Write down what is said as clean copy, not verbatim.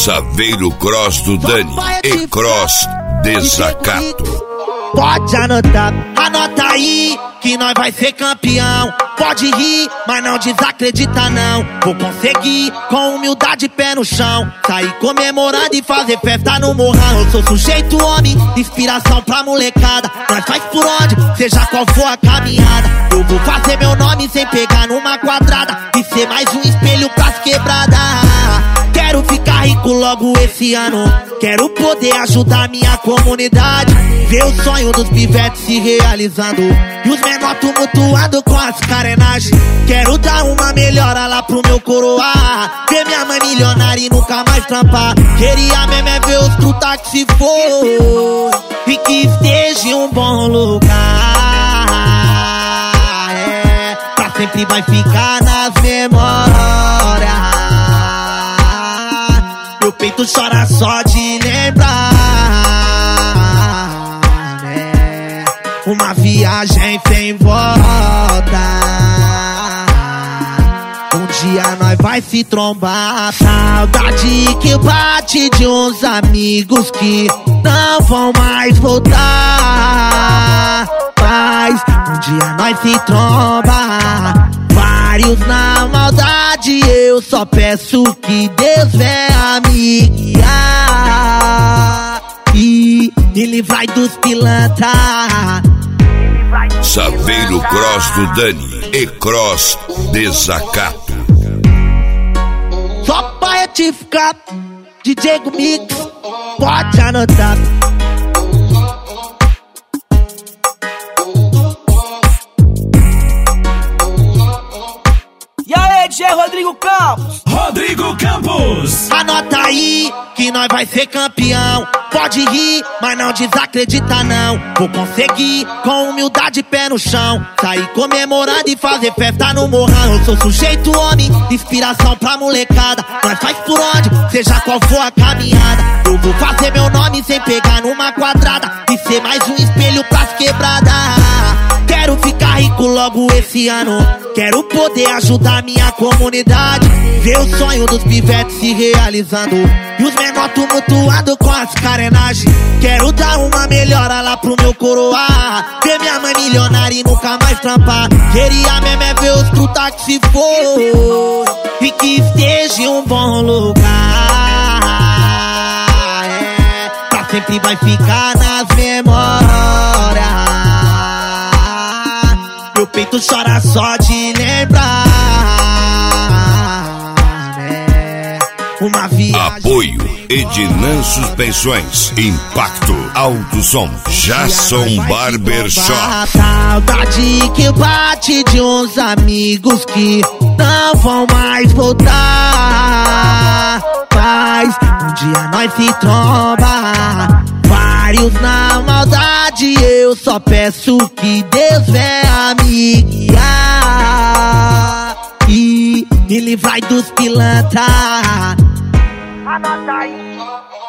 Saveiro Cross do Dani e Cross Desacato. Pode anotar, anota aí que nós vai ser campeão. Pode rir, mas não desacredita não. Vou conseguir, com humildade, pé no chão. Sair comemorando e fazer festa no morrão. Eu sou sujeito homem, inspiração pra molecada. Nós faz por onde, seja qual for a caminhada. Eu vou fazer meu nome sem pegar numa quadrada e ser mais um espelho pras quebradas. Quero ficar rico logo esse ano. Quero poder ajudar minha comunidade. Ver o sonho dos pivetes se realizando e os menor tumultuando com as carenagens. Quero dar uma melhora lá pro meu coroar. Ver minha mãe milionária e nunca mais trampar. Queria mesmo é ver os truta que se for e que esteja em um bom lugar. Pra sempre vai ficar nas memórias. Meu peito chora só de lembrar, né? Uma viagem sem volta. Um dia nós vai se trombar. Saudade que bate de uns amigos que não vão mais voltar. Mas um dia nós se tromba. Vários na maldade, eu só peço que Deus venha me guiar e me livrar dos pilantra. Saveiro Cross do Dani e Cross Desacato. Só pra retificar, DJ Mix, pode anotar. E aí, DJ Rodrigo Campos? Rodrigo Campos! Anota aí que nós vai ser campeão. Pode rir, mas não desacredita não. Vou conseguir, com humildade, pé no chão. Sair comemorando e fazer festa no morrão. Eu sou sujeito homem, inspiração pra molecada. Nós faz por onde, seja qual for a caminhada. Eu vou fazer meu nome sem pegar numa quadrada e ser mais um espelho pras quebradas. Quero ficar rico logo esse ano. Quero poder ajudar minha comunidade. Ver o sonho dos pivetes se realizando e os menor tumultuando com as carenagens. Quero dar uma melhora lá pro meu coroar. Ver minha mãe milionária e nunca mais trampar. Queria mesmo é ver os truta que se for e que esteja em um bom lugar. Pra sempre vai ficar nas memórias. Meu peito chora só de lembrar, né? Uma viagem. Apoio Ednan Suspensões, Impacto Alto Som, Jason Barbershop. Saudade que bate de uns amigos que não vão mais voltar. Mas um dia nós se tromba. Vários na maldade, eu só peço que Deus venha me guiar e me livrar dos pilantra. Anota aí.